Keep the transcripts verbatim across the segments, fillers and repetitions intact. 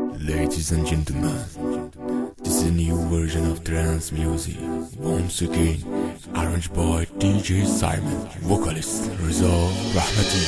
Ladies and gentlemen, this is a new version of trance music. Once again, arranged by D J Simon, vocalist Reza Rahmati.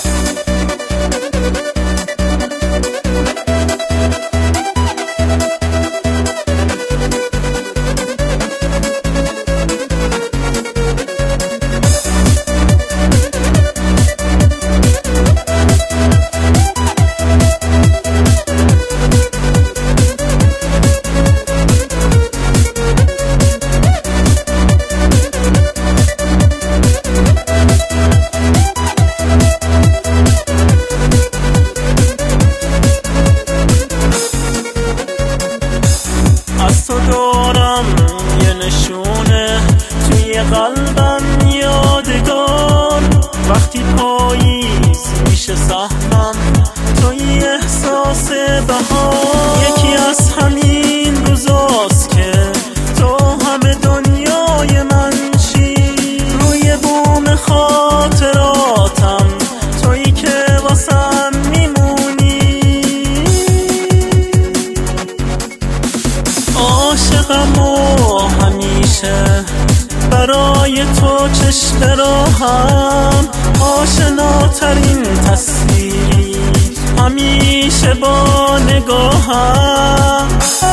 قلبم یادگار وقتی پاییز میشه سهمم توی احساس بهار. یکی از همین روزاست که تو همه دنیای من چی روی بوم خاطراتم تویی که واسم میمونی. عاشقم و همیشه برای تو چشم راهم آشناترین تصویری همیشه با نگاهم.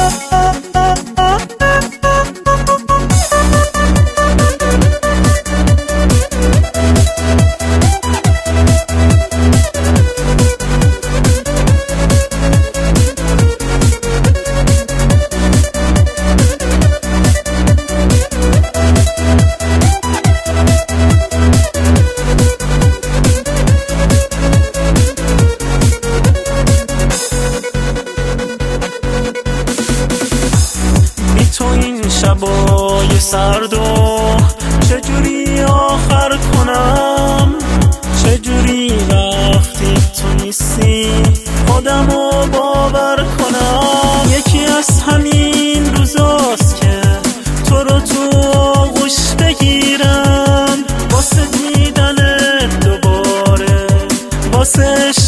تو این شبای سرد و چجوری آخر کنم، چجوری وقتی تو نیستی خودمو باور کنم. یکی از همین روزاست که تو رو تو آغوش بگیرم واسه دیدن دوباره، واسه